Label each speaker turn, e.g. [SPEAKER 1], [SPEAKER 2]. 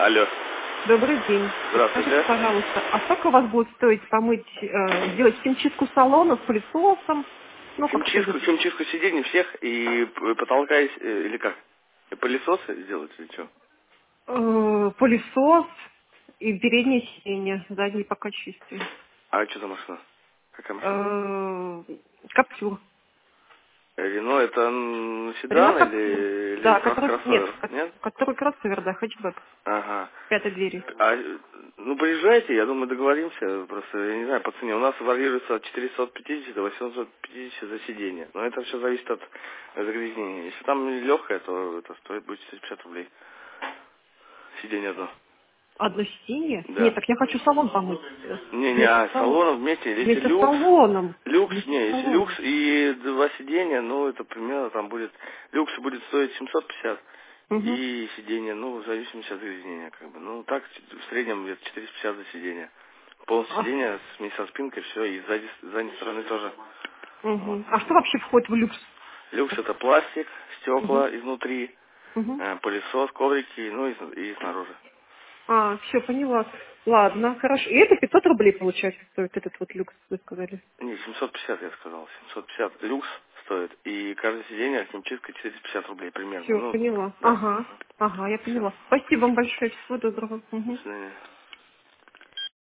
[SPEAKER 1] Алло.
[SPEAKER 2] Добрый день.
[SPEAKER 1] Здравствуйте.
[SPEAKER 2] Скажите, пожалуйста, а сколько у вас будет стоить помыть, сделать химчистку салона с пылесосом? Ну, как
[SPEAKER 1] Химчистку,
[SPEAKER 2] это?
[SPEAKER 1] химчистку сидений всех и потолка или как? И пылесосы сделать или что?
[SPEAKER 2] Пылесос и переднее сиденье, задние пока чистые.
[SPEAKER 1] А что за машина? Какая машина?
[SPEAKER 2] Каптюр.
[SPEAKER 1] Рено это
[SPEAKER 2] Рено
[SPEAKER 1] седан
[SPEAKER 2] Каптюр.
[SPEAKER 1] или
[SPEAKER 2] Да, который, нет,
[SPEAKER 1] кроссовер? Нет?
[SPEAKER 2] который кроссовер, да, хэтчбэк.
[SPEAKER 1] Ага.
[SPEAKER 2] Пятой двери.
[SPEAKER 1] Ну, приезжайте, я думаю, договоримся. Просто, я не знаю, по цене. У нас варьируется от 450 до 850 за сиденье. Но это все зависит от загрязнения. Если там легкое, то это стоит будет 450 рублей. Сиденье одно.
[SPEAKER 2] Одно сиденье? Нет,
[SPEAKER 1] Да.
[SPEAKER 2] так я хочу салон помыть.
[SPEAKER 1] Не,
[SPEAKER 2] Вместе
[SPEAKER 1] а
[SPEAKER 2] с
[SPEAKER 1] с
[SPEAKER 2] салоном.
[SPEAKER 1] салоном вместе, если
[SPEAKER 2] Вместе с
[SPEAKER 1] люкс,
[SPEAKER 2] салоном.
[SPEAKER 1] люкс,
[SPEAKER 2] Вместе
[SPEAKER 1] не,
[SPEAKER 2] с
[SPEAKER 1] если люкс
[SPEAKER 2] салоном.
[SPEAKER 1] и два сиденья, ну, это примерно там будет, люкс будет стоить 750,
[SPEAKER 2] Угу.
[SPEAKER 1] и сиденье, ну, в зависимости от загрязнения, как бы, ну, так, в среднем где-то 450 за сиденье. Полностью сиденье вместе со спинкой, все, и сзади, с задней стороны тоже. Вот.
[SPEAKER 2] Угу. А что вообще входит в люкс?
[SPEAKER 1] Люкс это пластик,
[SPEAKER 2] Угу.
[SPEAKER 1] стекла изнутри,
[SPEAKER 2] Угу.
[SPEAKER 1] пылесос, коврики, ну, и снаружи.
[SPEAKER 2] А, все, поняла. Ладно, хорошо. И это 500 рублей, получается, стоит этот вот люкс, вы сказали.
[SPEAKER 1] Не, 750 я сказал. 750 люкс стоит. И каждое сиденье химчистка 450 рублей примерно.
[SPEAKER 2] Все,
[SPEAKER 1] Ну,
[SPEAKER 2] поняла.
[SPEAKER 1] да.
[SPEAKER 2] Ага, ага, я
[SPEAKER 1] Все.
[SPEAKER 2] поняла. Спасибо вам большое, всего доброго.
[SPEAKER 1] До
[SPEAKER 2] Мгм.
[SPEAKER 1] свидания.